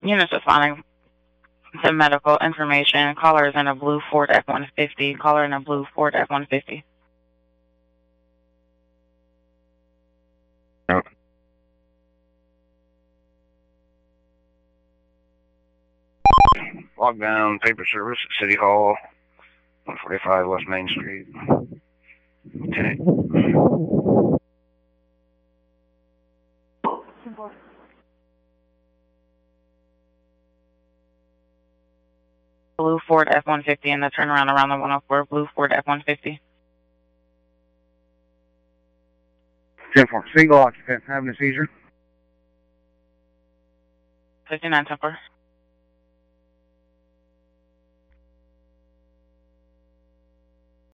Units responding to medical information. Caller is in a blue Ford F-150. Caller in a blue Ford F-150. No. Log down paper service at City Hall, 145 West Main Street. Lieutenant. Blue Ford F-150 and the turnaround around the 104. Blue Ford F-150. 10-4, single occupant having a seizure. 59 10-4.